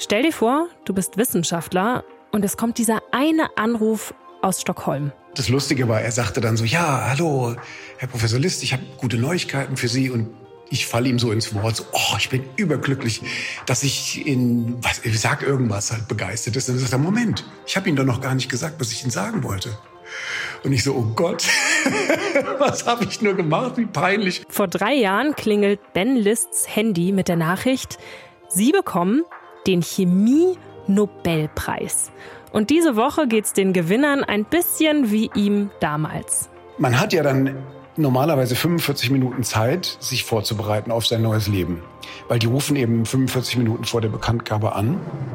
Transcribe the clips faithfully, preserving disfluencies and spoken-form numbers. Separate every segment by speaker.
Speaker 1: Stell dir vor, du bist Wissenschaftler und es kommt dieser eine Anruf aus Stockholm.
Speaker 2: Das Lustige war, er sagte dann so, ja, hallo, Herr Professor List, ich habe gute Neuigkeiten für Sie. Und ich falle ihm so ins Wort, so, oh, ich bin überglücklich, dass ich in, was, ich sag irgendwas halt begeistert ist. Und dann sagt er, Moment, ich habe Ihnen doch noch gar nicht gesagt, was ich Ihnen sagen wollte. Und ich so, oh Gott, was habe ich nur gemacht, wie peinlich.
Speaker 1: Vor drei Jahren klingelt Ben Lists Handy mit der Nachricht, Sie bekommen den Chemie-Nobelpreis. Und diese Woche geht's den Gewinnern ein bisschen wie ihm damals.
Speaker 2: Man hat ja dann normalerweise fünfundvierzig Minuten Zeit, sich vorzubereiten auf sein neues Leben. Weil die rufen eben fünfundvierzig Minuten vor der Bekanntgabe an.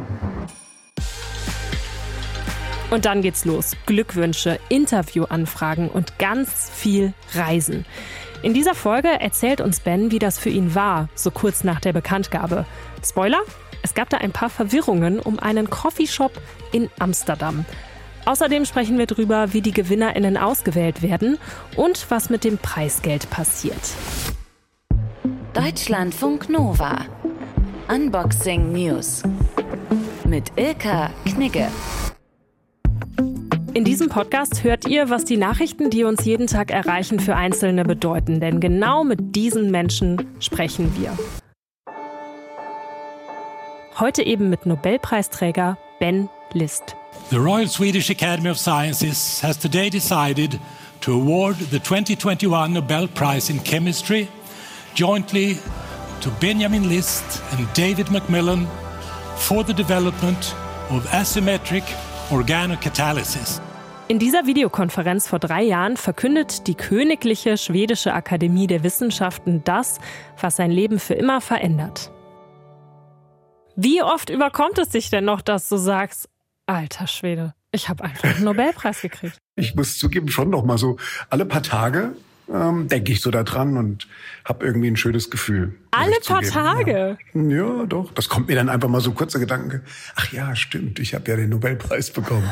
Speaker 1: Und dann geht's los. Glückwünsche, Interviewanfragen und ganz viel Reisen. In dieser Folge erzählt uns Ben, wie das für ihn war, so kurz nach der Bekanntgabe. Spoiler? Es gab da ein paar Verwirrungen um einen Coffeeshop in Amsterdam. Außerdem sprechen wir darüber, wie die GewinnerInnen ausgewählt werden und was mit dem Preisgeld passiert.
Speaker 3: Deutschlandfunk Nova. Unboxing News. Mit Ilka Knigge.
Speaker 1: In diesem Podcast hört ihr, was die Nachrichten, die uns jeden Tag erreichen, für Einzelne bedeuten. Denn genau mit diesen Menschen sprechen wir. Heute eben mit Nobelpreisträger Ben List.
Speaker 4: The Royal Swedish Academy of Sciences has today decided to award the twenty twenty-one Nobel Prize in Chemistry jointly to Benjamin List and David Macmillan for the development of asymmetric organocatalysis.
Speaker 1: In dieser Videokonferenz vor drei Jahren verkündet die Königliche Schwedische Akademie der Wissenschaften das, was sein Leben für immer verändert. Wie oft überkommt es dich denn noch, dass du sagst, alter Schwede, ich habe einfach einen Nobelpreis gekriegt?
Speaker 2: Ich muss zugeben, schon noch mal so alle paar Tage ähm, denke ich so da dran und habe irgendwie ein schönes Gefühl.
Speaker 1: Alle paar
Speaker 2: zugeben.
Speaker 1: Tage?
Speaker 2: Ja. ja, doch. Das kommt mir dann einfach mal so kurzer Gedanke. Ach ja, stimmt, ich habe ja den Nobelpreis bekommen.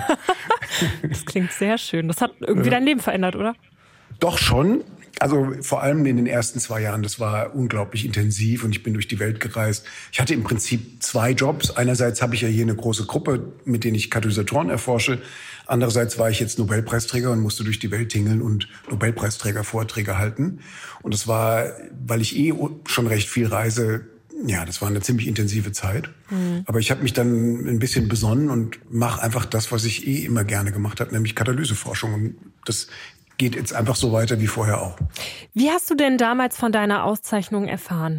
Speaker 1: Das klingt sehr schön. Das hat irgendwie dein Leben verändert, oder?
Speaker 2: Doch schon. Also vor allem in den ersten zwei Jahren, das war unglaublich intensiv und ich bin durch die Welt gereist. Ich hatte im Prinzip zwei Jobs. Einerseits habe ich ja hier eine große Gruppe, mit denen ich Katalysatoren erforsche. Andererseits war ich jetzt Nobelpreisträger und musste durch die Welt tingeln und Nobelpreisträger-Vorträge halten. Und das war, weil ich eh schon recht viel reise, ja, das war eine ziemlich intensive Zeit. Mhm. Aber ich habe mich dann ein bisschen besonnen und mache einfach das, was ich eh immer gerne gemacht habe, nämlich Katalyseforschung. Und das geht jetzt einfach so weiter wie vorher auch.
Speaker 1: Wie hast du denn damals von deiner Auszeichnung erfahren?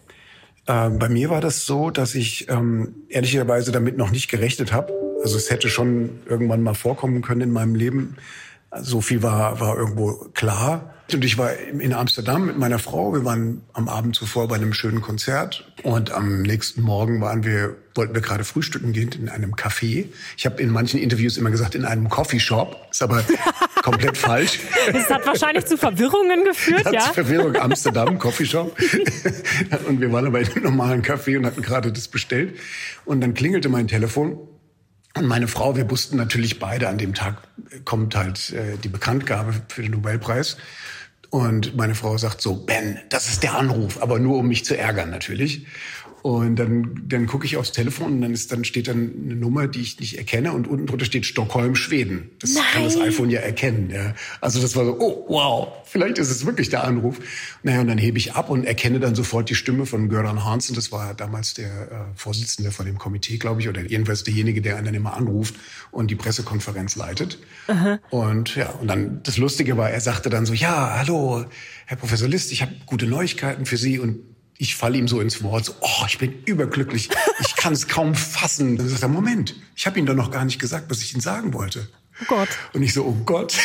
Speaker 2: Ähm, bei mir war das so, dass ich ähm, ehrlicherweise damit noch nicht gerechnet habe. Also es hätte schon irgendwann mal vorkommen können in meinem Leben. So viel war, war irgendwo klar. Und ich war in Amsterdam mit meiner Frau. Wir waren am Abend zuvor bei einem schönen Konzert. Und am nächsten Morgen waren wir, wollten wir gerade frühstücken gehen in einem Café. Ich habe in manchen Interviews immer gesagt, in einem Coffeeshop. Ist aber komplett falsch.
Speaker 1: Das hat wahrscheinlich zu Verwirrungen geführt, ja?
Speaker 2: Zu Verwirrung, Amsterdam, Coffeeshop. Und wir waren aber in einem normalen Café und hatten gerade das bestellt. Und dann klingelte mein Telefon. Und meine Frau, wir wussten natürlich beide, an dem Tag kommt halt äh, die Bekanntgabe für den Nobelpreis. Und meine Frau sagt so, Ben, das ist der Anruf, aber nur um mich zu ärgern natürlich. Und dann, dann gucke ich aufs Telefon und dann, ist, dann steht dann eine Nummer, die ich nicht erkenne und unten drunter steht Stockholm, Schweden. Das
Speaker 1: Nein.
Speaker 2: kann das iPhone ja erkennen. Ja. Also das war so, oh wow, vielleicht ist es wirklich der Anruf. Naja, und dann hebe ich ab und erkenne dann sofort die Stimme von Göran Hansson. Das war damals der äh, Vorsitzende von dem Komitee, glaube ich, oder jedenfalls derjenige, der einen dann immer anruft und die Pressekonferenz leitet. Aha. Und ja, und dann das Lustige war, er sagte dann so, ja, hallo, Herr Professor List, ich habe gute Neuigkeiten für Sie. Und ich falle ihm so ins Wort, so, oh, ich bin überglücklich, ich kann es kaum fassen. Dann sagt er, Moment, ich habe Ihnen doch noch gar nicht gesagt, was ich Ihnen sagen wollte.
Speaker 1: Oh Gott.
Speaker 2: Und ich so, oh Gott,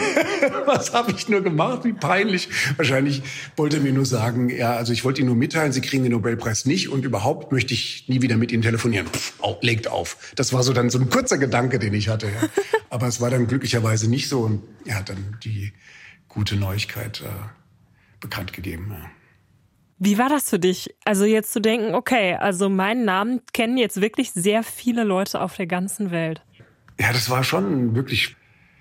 Speaker 2: was habe ich nur gemacht, wie peinlich. Wahrscheinlich wollte er mir nur sagen, ja, also ich wollte Ihnen nur mitteilen, Sie kriegen den Nobelpreis nicht und überhaupt möchte ich nie wieder mit Ihnen telefonieren. Pff, oh, legt auf. Das war so dann so ein kurzer Gedanke, den ich hatte. Ja. Aber es war dann glücklicherweise nicht so und er hat dann die gute Neuigkeit äh, bekannt gegeben. Ja.
Speaker 1: Wie war das für dich? Also jetzt zu denken, okay, also meinen Namen kennen jetzt wirklich sehr viele Leute auf der ganzen Welt.
Speaker 2: Ja, das war schon wirklich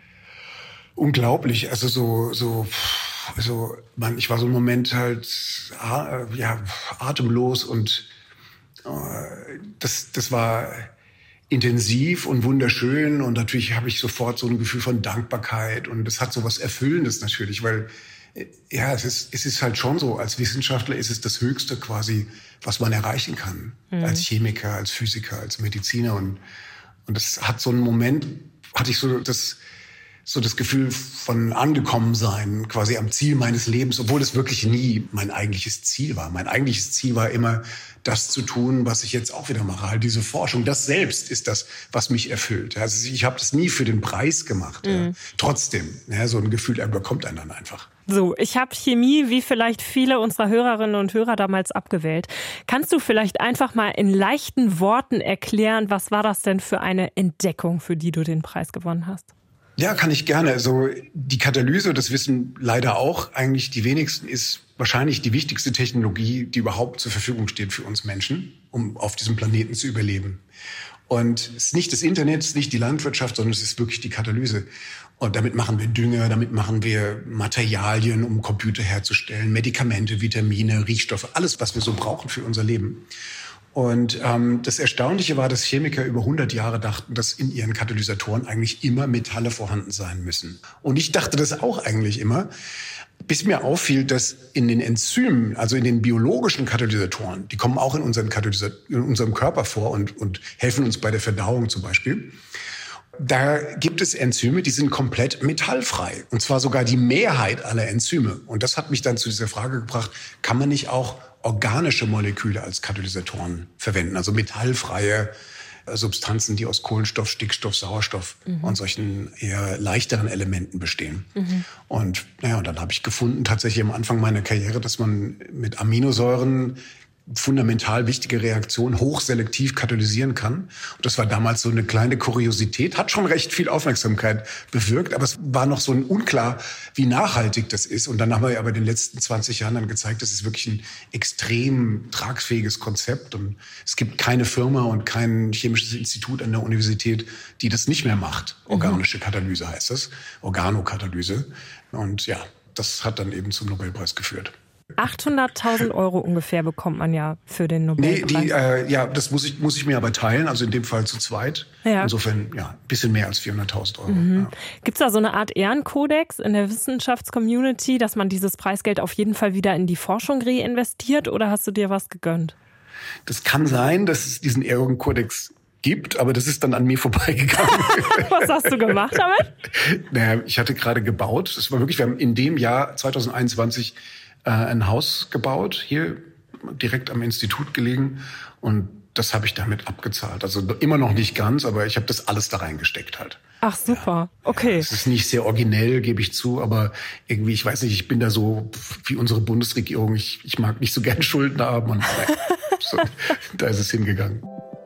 Speaker 2: unglaublich. Also so, so, also man, ich war so im Moment halt ja, atemlos und äh, das, das war intensiv und wunderschön. Und natürlich habe ich sofort so ein Gefühl von Dankbarkeit. Und es hat so was Erfüllendes natürlich, weil ja, es ist, es ist halt schon so, als Wissenschaftler ist es das Höchste quasi, was man erreichen kann. Mhm. Als Chemiker, als Physiker, als Mediziner. Und, und das hat so einen Moment, hatte ich so das... so das Gefühl von angekommen sein, quasi am Ziel meines Lebens, obwohl es wirklich nie mein eigentliches Ziel war. Mein eigentliches Ziel war immer, das zu tun, was ich jetzt auch wieder mache, halt diese Forschung. Das selbst ist das, was mich erfüllt. Also ich habe das nie für den Preis gemacht. Mhm. Ja. Trotzdem, ja, so ein Gefühl überkommt einen dann einfach.
Speaker 1: So, ich habe Chemie wie vielleicht viele unserer Hörerinnen und Hörer damals abgewählt. Kannst du vielleicht einfach mal in leichten Worten erklären, was war das denn für eine Entdeckung, für die du den Preis gewonnen hast?
Speaker 2: Ja, kann ich gerne. Also die Katalyse, das wissen leider auch eigentlich die wenigsten, ist wahrscheinlich die wichtigste Technologie, die überhaupt zur Verfügung steht für uns Menschen, um auf diesem Planeten zu überleben. Und es ist nicht das Internet, es ist nicht die Landwirtschaft, sondern es ist wirklich die Katalyse. Und damit machen wir Dünger, damit machen wir Materialien, um Computer herzustellen, Medikamente, Vitamine, Riechstoffe, alles, was wir so brauchen für unser Leben. Und ähm, das Erstaunliche war, dass Chemiker über hundert Jahre dachten, dass in ihren Katalysatoren eigentlich immer Metalle vorhanden sein müssen. Und ich dachte das auch eigentlich immer, bis mir auffiel, dass in den Enzymen, also in den biologischen Katalysatoren, die kommen auch in, unseren Katalysat- in unserem Körper vor und, und helfen uns bei der Verdauung zum Beispiel. Da gibt es Enzyme, die sind komplett metallfrei. Und zwar sogar die Mehrheit aller Enzyme. Und das hat mich dann zu dieser Frage gebracht, kann man nicht auch organische Moleküle als Katalysatoren verwenden, also metallfreie Substanzen, die aus Kohlenstoff, Stickstoff, Sauerstoff mhm. und solchen eher leichteren Elementen bestehen. Mhm. Und naja, und dann habe ich gefunden, tatsächlich am Anfang meiner Karriere, dass man mit Aminosäuren fundamental wichtige Reaktionen hochselektiv katalysieren kann. Und das war damals so eine kleine Kuriosität, hat schon recht viel Aufmerksamkeit bewirkt, aber es war noch so unklar, wie nachhaltig das ist. Und dann haben wir aber in den letzten zwanzig Jahren dann gezeigt, das ist wirklich ein extrem tragfähiges Konzept. Und es gibt keine Firma und kein chemisches Institut an der Universität, die das nicht mehr macht. Organische Katalyse heißt das, Organokatalyse. Und ja, das hat dann eben zum Nobelpreis geführt.
Speaker 1: achthunderttausend Euro ungefähr bekommt man ja für den Nobelpreis.
Speaker 2: Nee, die, äh, ja, das muss ich, muss ich mir aber teilen, also in dem Fall zu zweit. Ja. Insofern, ja, ein bisschen mehr als vierhunderttausend Euro. Mhm. Ja.
Speaker 1: Gibt es da so eine Art Ehrenkodex in der Wissenschaftscommunity, dass man dieses Preisgeld auf jeden Fall wieder in die Forschung reinvestiert, oder hast du dir was gegönnt?
Speaker 2: Das kann sein, dass es diesen Ehrenkodex gibt, aber das ist dann an mir vorbeigegangen.
Speaker 1: Was hast du gemacht damit?
Speaker 2: Naja, ich hatte gerade gebaut. Das war wirklich, wir haben in dem Jahr zwanzig einundzwanzig ein Haus gebaut, hier direkt am Institut gelegen, und das habe ich damit abgezahlt. Also immer noch nicht ganz, aber ich habe das alles da reingesteckt halt.
Speaker 1: Ach super, ja. Okay.
Speaker 2: Es ist nicht sehr originell, gebe ich zu, aber irgendwie, ich weiß nicht, ich bin da so wie unsere Bundesregierung, ich, ich mag nicht so gern Schulden haben, und so, da ist es hingegangen.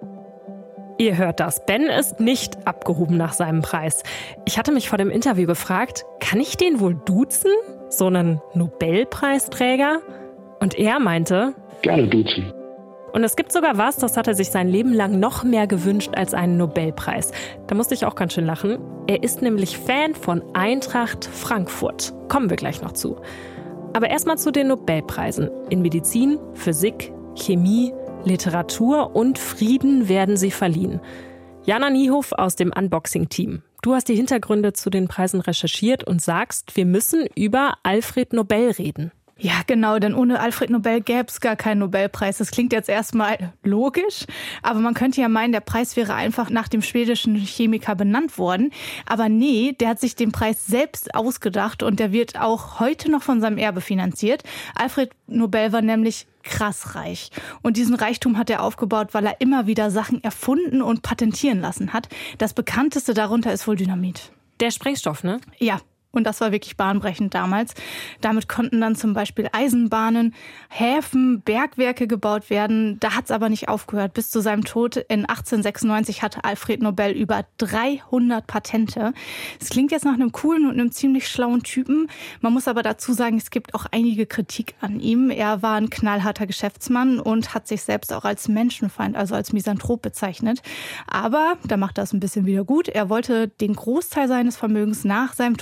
Speaker 1: Ihr hört das. Ben ist nicht abgehoben nach seinem Preis. Ich hatte mich vor dem Interview gefragt, kann ich den wohl duzen? So einen Nobelpreisträger? Und er meinte,
Speaker 2: gerne duzen.
Speaker 1: Und es gibt sogar was, das hat er sich sein Leben lang noch mehr gewünscht als einen Nobelpreis. Da musste ich auch ganz schön lachen. Er ist nämlich Fan von Eintracht Frankfurt. Kommen wir gleich noch zu. Aber erstmal zu den Nobelpreisen. In Medizin, Physik, Chemie, Literatur und Frieden werden sie verliehen. Jana Niehoff aus dem Unboxing-Team. Du hast die Hintergründe zu den Preisen recherchiert und sagst, wir müssen über Alfred Nobel reden.
Speaker 5: Ja, genau, denn ohne Alfred Nobel gäbe es gar keinen Nobelpreis. Das klingt jetzt erstmal logisch, aber man könnte ja meinen, der Preis wäre einfach nach dem schwedischen Chemiker benannt worden. Aber nee, der hat sich den Preis selbst ausgedacht und der wird auch heute noch von seinem Erbe finanziert. Alfred Nobel war nämlich krass reich. Und diesen Reichtum hat er aufgebaut, weil er immer wieder Sachen erfunden und patentieren lassen hat. Das bekannteste darunter ist wohl Dynamit.
Speaker 1: Der Sprengstoff, ne?
Speaker 5: Ja. Und das war wirklich bahnbrechend damals. Damit konnten dann zum Beispiel Eisenbahnen, Häfen, Bergwerke gebaut werden. Da hat es aber nicht aufgehört. Bis zu seinem Tod in achtzehnhundertsechsundneunzig hatte Alfred Nobel über dreihundert Patente. Es klingt jetzt nach einem coolen und einem ziemlich schlauen Typen. Man muss aber dazu sagen, es gibt auch einige Kritik an ihm. Er war ein knallharter Geschäftsmann und hat sich selbst auch als Menschenfeind, also als Misanthrop bezeichnet. Aber da macht er es ein bisschen wieder gut. Er wollte den Großteil seines Vermögens nach seinem Tod der Wissenschaft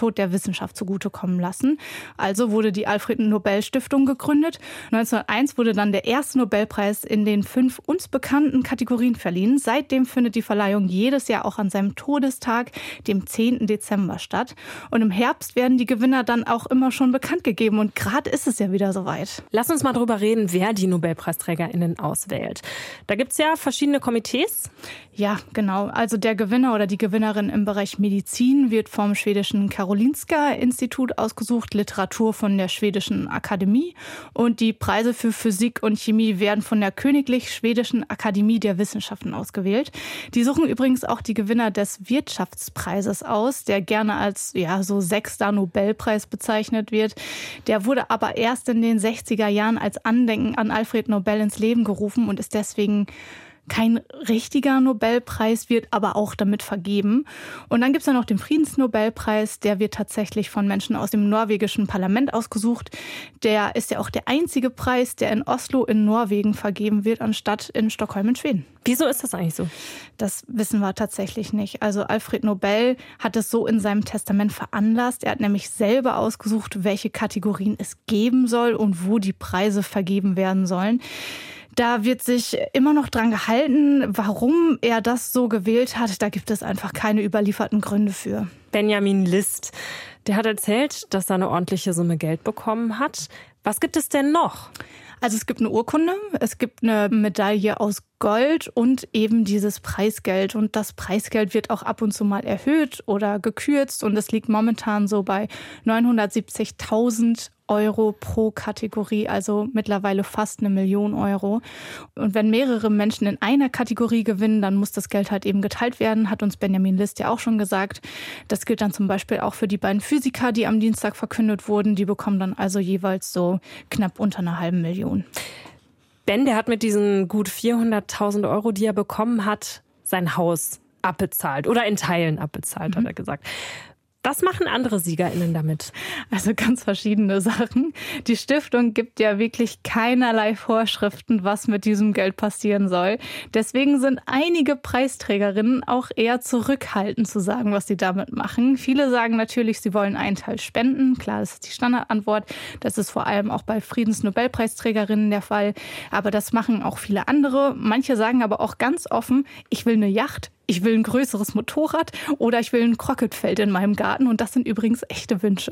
Speaker 5: Wissenschaft zugutekommen lassen. Also wurde die Alfred-Nobel-Stiftung gegründet. neunzehnhunderteins wurde dann der erste Nobelpreis in den fünf uns bekannten Kategorien verliehen. Seitdem findet die Verleihung jedes Jahr auch an seinem Todestag, dem zehnten Dezember, statt. Und im Herbst werden die Gewinner dann auch immer schon bekannt gegeben. Und gerade ist es ja wieder soweit.
Speaker 1: Lass uns mal drüber reden, wer die NobelpreisträgerInnen auswählt. Da gibt es ja verschiedene Komitees.
Speaker 5: Ja, genau. Also der Gewinner oder die Gewinnerin im Bereich Medizin wird vom schwedischen Karolinska-Institut ausgesucht, Literatur von der schwedischen Akademie und die Preise für Physik und Chemie werden von der Königlich Schwedischen Akademie der Wissenschaften ausgewählt. Die suchen übrigens auch die Gewinner des Wirtschaftspreises aus, der gerne als ja so sechster Nobelpreis bezeichnet wird. Der wurde aber erst in den sechziger Jahren als Andenken an Alfred Nobel ins Leben gerufen und ist deswegen kein richtiger Nobelpreis, wird aber auch damit vergeben. Und dann gibt es ja noch den Friedensnobelpreis, der wird tatsächlich von Menschen aus dem norwegischen Parlament ausgesucht. Der ist ja auch der einzige Preis, der in Oslo in Norwegen vergeben wird, anstatt in Stockholm in Schweden.
Speaker 1: Wieso ist das eigentlich so?
Speaker 5: Das wissen wir tatsächlich nicht. Also Alfred Nobel hat es so in seinem Testament veranlasst. Er hat nämlich selber ausgesucht, welche Kategorien es geben soll und wo die Preise vergeben werden sollen. Da wird sich immer noch dran gehalten, warum er das so gewählt hat. Da gibt es einfach keine überlieferten Gründe für.
Speaker 1: Benjamin List, der hat erzählt, dass er eine ordentliche Summe Geld bekommen hat. Was gibt es denn noch?
Speaker 5: Also es gibt eine Urkunde, es gibt eine Medaille aus Gold und eben dieses Preisgeld. Und das Preisgeld wird auch ab und zu mal erhöht oder gekürzt. Und es liegt momentan so bei neunhundertsiebzigtausend Euro pro Kategorie, also mittlerweile fast eine Million Euro. Und wenn mehrere Menschen in einer Kategorie gewinnen, dann muss das Geld halt eben geteilt werden, hat uns Benjamin List ja auch schon gesagt. Das gilt dann zum Beispiel auch für die beiden Physiker, die am Dienstag verkündet wurden. Die bekommen dann also jeweils so knapp unter einer halben Million.
Speaker 1: Ben, der hat mit diesen gut vierhunderttausend Euro, die er bekommen hat, sein Haus abbezahlt oder in Teilen abbezahlt, mhm. hat er gesagt. Was machen andere SiegerInnen damit?
Speaker 5: Also ganz verschiedene Sachen. Die Stiftung gibt ja wirklich keinerlei Vorschriften, was mit diesem Geld passieren soll. Deswegen sind einige Preisträgerinnen auch eher zurückhaltend zu sagen, was sie damit machen. Viele sagen natürlich, sie wollen einen Teil spenden. Klar, das ist die Standardantwort. Das ist vor allem auch bei Friedensnobelpreisträgerinnen der Fall. Aber das machen auch viele andere. Manche sagen aber auch ganz offen, ich will eine Yacht. Ich will ein größeres Motorrad oder ich will ein Krocketfeld in meinem Garten. Und das sind übrigens echte Wünsche.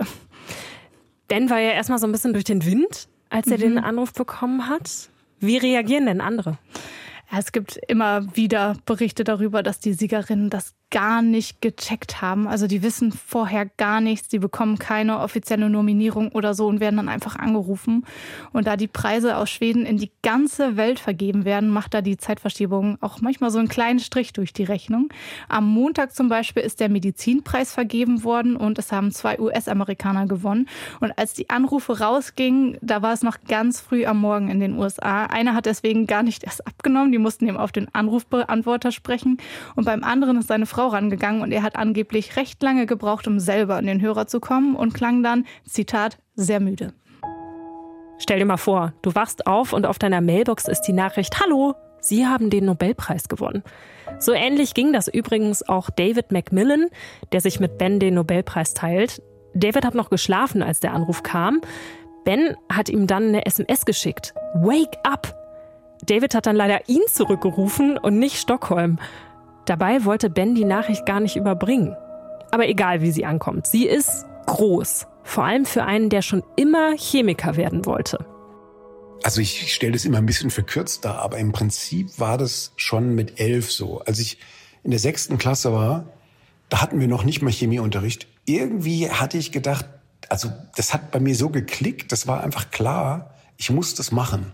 Speaker 1: Ben war ja erstmal so ein bisschen durch den Wind, als er mhm. den Anruf bekommen hat. Wie reagieren denn andere?
Speaker 5: Ja, es gibt immer wieder Berichte darüber, dass die Siegerinnen das gar nicht gecheckt haben. Also die wissen vorher gar nichts, die bekommen keine offizielle Nominierung oder so und werden dann einfach angerufen. Und da die Preise aus Schweden in die ganze Welt vergeben werden, macht da die Zeitverschiebung auch manchmal so einen kleinen Strich durch die Rechnung. Am Montag zum Beispiel ist der Medizinpreis vergeben worden und es haben zwei U S-Amerikaner gewonnen. Und als die Anrufe rausgingen, da war es noch ganz früh am Morgen in den U S A. Einer hat deswegen gar nicht erst abgenommen, die mussten eben auf den Anrufbeantworter sprechen. Und beim anderen ist seine Frau rangegangen und er hat angeblich recht lange gebraucht, um selber an den Hörer zu kommen und klang dann, Zitat, sehr müde.
Speaker 1: Stell dir mal vor, du wachst auf und auf deiner Mailbox ist die Nachricht, hallo, Sie haben den Nobelpreis gewonnen. So ähnlich ging das übrigens auch David Macmillan, der sich mit Ben den Nobelpreis teilt. David hat noch geschlafen, als der Anruf kam. Ben hat ihm dann eine S M S geschickt. Wake up! David hat dann leider ihn zurückgerufen und nicht Stockholm. Dabei wollte Ben die Nachricht gar nicht überbringen. Aber egal, wie sie ankommt, sie ist groß. Vor allem für einen, der schon immer Chemiker werden wollte.
Speaker 2: Also ich stelle das immer ein bisschen verkürzt dar, aber im Prinzip war das schon mit elf so. Als ich in der sechsten Klasse war, da hatten wir noch nicht mal Chemieunterricht. Irgendwie hatte ich gedacht, also das hat bei mir so geklickt, das war einfach klar, ich muss das machen.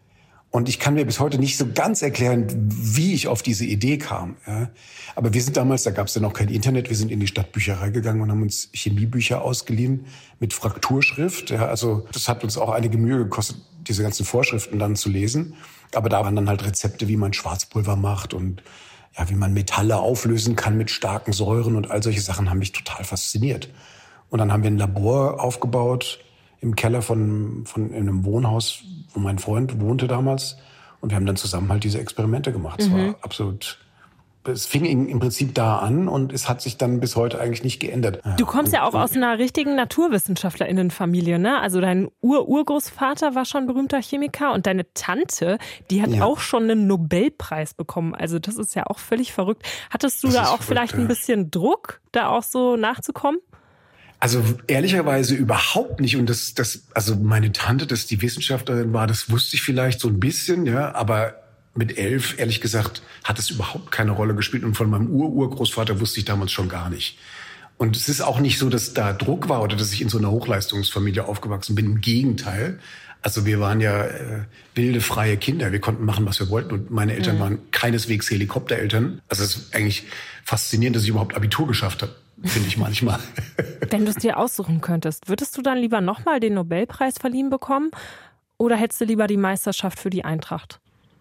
Speaker 2: Und ich kann mir bis heute nicht so ganz erklären, wie ich auf diese Idee kam. Ja. Aber wir sind damals, da gab es ja noch kein Internet, wir sind in die Stadtbücherei gegangen und haben uns Chemiebücher ausgeliehen mit Frakturschrift. Ja. Also das hat uns auch einige Mühe gekostet, diese ganzen Vorschriften dann zu lesen. Aber da waren dann halt Rezepte, wie man Schwarzpulver macht und ja, wie man Metalle auflösen kann mit starken Säuren und all solche Sachen haben mich total fasziniert. Und dann haben wir ein Labor aufgebaut im Keller von, von in einem Wohnhaus, wo mein Freund wohnte damals. Und wir haben dann zusammen halt diese Experimente gemacht. Es mhm. war absolut es fing im Prinzip da an und es hat sich dann bis heute eigentlich nicht geändert.
Speaker 1: Du kommst ja auch aus einer richtigen NaturwissenschaftlerInnenfamilie, ne? Also dein Ur-Urgroßvater war schon berühmter Chemiker und deine Tante, die hat ja auch schon einen Nobelpreis bekommen. Also das ist ja auch völlig verrückt. Hattest du das da auch verrückt, vielleicht ja. ein bisschen Druck, da auch so nachzukommen?
Speaker 2: Also ehrlicherweise überhaupt nicht. Und das, das, also meine Tante, dass die Wissenschaftlerin war, das wusste ich vielleicht so ein bisschen, ja, aber mit elf, ehrlich gesagt, hat es überhaupt keine Rolle gespielt. Und von meinem Ur-Urgroßvater wusste ich damals schon gar nicht. Und es ist auch nicht so, dass da Druck war oder dass ich in so einer Hochleistungsfamilie aufgewachsen bin. Im Gegenteil. Also wir waren ja äh, wilde, freie Kinder. Wir konnten machen, was wir wollten. Und meine Eltern mhm. waren keineswegs Helikoptereltern. Also es ist eigentlich faszinierend, dass ich überhaupt Abitur geschafft habe, finde ich manchmal.
Speaker 1: Wenn du es dir aussuchen könntest, würdest du dann lieber nochmal den Nobelpreis verliehen bekommen? Oder hättest du lieber die Meisterschaft für die Eintracht?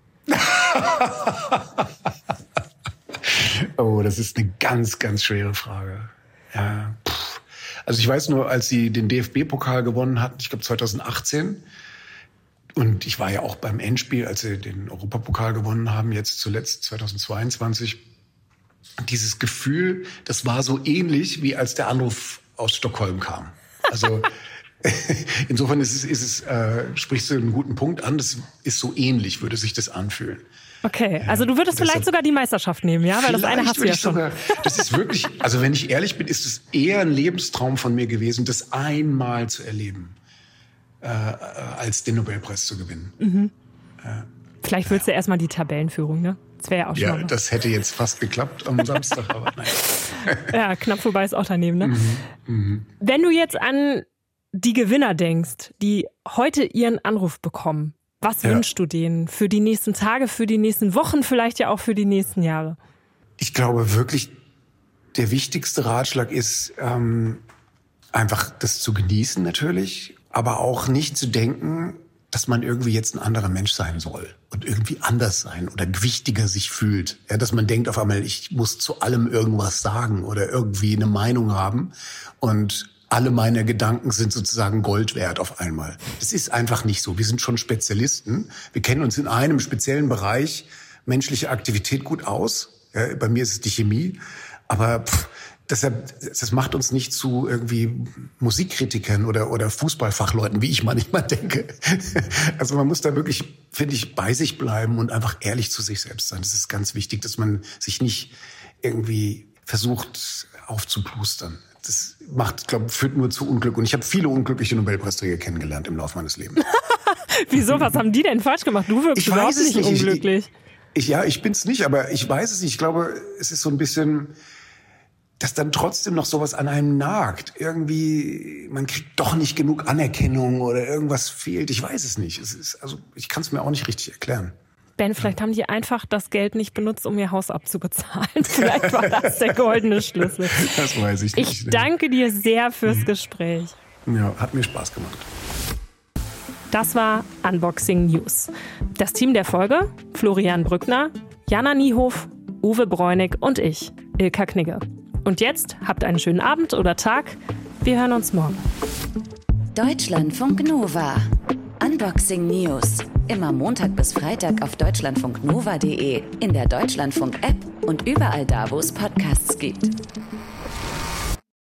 Speaker 2: Oh, das ist eine ganz, ganz schwere Frage. Ja, pff. Also ich weiß nur, als sie den D F B-Pokal gewonnen hatten, ich glaube zweitausendachtzehn, und ich war ja auch beim Endspiel, als sie den Europapokal gewonnen haben, jetzt zuletzt zweitausendzweiundzwanzig, dieses Gefühl, das war so ähnlich, wie als der Anruf aus Stockholm kam. Also insofern ist es, ist es äh, sprichst du einen guten Punkt an, das ist so ähnlich, würde sich das anfühlen.
Speaker 1: Okay, also du würdest vielleicht sogar die Meisterschaft nehmen, ja? Weil das eine hast du ja schon. Sogar,
Speaker 2: das ist wirklich, also wenn ich ehrlich bin, ist es eher ein Lebenstraum von mir gewesen, das einmal zu erleben, äh, als den Nobelpreis zu gewinnen.
Speaker 1: Mhm. Äh, vielleicht willst ja. du erstmal die Tabellenführung, ne? Das wäre ja auch schon
Speaker 2: Ja,
Speaker 1: mal
Speaker 2: das hätte jetzt fast geklappt am Samstag, aber nein.
Speaker 1: Ja, knapp vorbei ist auch daneben, ne?
Speaker 2: Mhm. Mhm.
Speaker 1: Wenn du jetzt an die Gewinner denkst, die heute ihren Anruf bekommen, was ja. wünschst du denen für die nächsten Tage, für die nächsten Wochen, vielleicht ja auch für die nächsten Jahre?
Speaker 2: Ich glaube wirklich, der wichtigste Ratschlag ist, ähm, einfach das zu genießen natürlich, aber auch nicht zu denken, dass man irgendwie jetzt ein anderer Mensch sein soll und irgendwie anders sein oder wichtiger sich fühlt. Ja, dass man denkt auf einmal, ich muss zu allem irgendwas sagen oder irgendwie eine Meinung haben und alle meine Gedanken sind sozusagen Gold wert auf einmal. Das ist einfach nicht so. Wir sind schon Spezialisten. Wir kennen uns in einem speziellen Bereich menschliche Aktivität gut aus. Ja, bei mir ist es die Chemie. Aber pff, deshalb, das macht uns nicht zu irgendwie Musikkritikern oder, oder Fußballfachleuten, wie ich manchmal denke. Also man muss da wirklich, finde ich, bei sich bleiben und einfach ehrlich zu sich selbst sein. Das ist ganz wichtig, dass man sich nicht irgendwie versucht aufzuplustern. Das macht, glaube führt nur zu Unglück. Und ich habe viele unglückliche Nobelpreisträger kennengelernt im Laufe meines Lebens.
Speaker 1: Wieso? Was haben die denn falsch gemacht? Du wirkst überhaupt nicht, nicht unglücklich.
Speaker 2: Ich, ich, ja, ich bin's nicht, aber ich weiß es nicht. Ich glaube, es ist so ein bisschen, dass dann trotzdem noch sowas an einem nagt. Irgendwie, man kriegt doch nicht genug Anerkennung oder irgendwas fehlt. Ich weiß es nicht. Es ist, also, ich kann es mir auch nicht richtig erklären.
Speaker 1: Ben, vielleicht haben die einfach das Geld nicht benutzt, um ihr Haus abzubezahlen. Vielleicht war das der goldene Schlüssel.
Speaker 2: Das weiß ich nicht.
Speaker 1: Ich danke dir sehr fürs Gespräch.
Speaker 2: Ja, hat mir Spaß gemacht.
Speaker 1: Das war Unboxing News. Das Team der Folge: Florian Brückner, Jana Niehof, Uwe Bräunig und ich, Ilka Knigge. Und jetzt habt einen schönen Abend oder Tag. Wir hören uns morgen.
Speaker 3: Deutschlandfunk Nova. Unboxing News. Immer Montag bis Freitag auf deutschlandfunknova punkt de, in der Deutschlandfunk-App und überall da, wo es Podcasts gibt.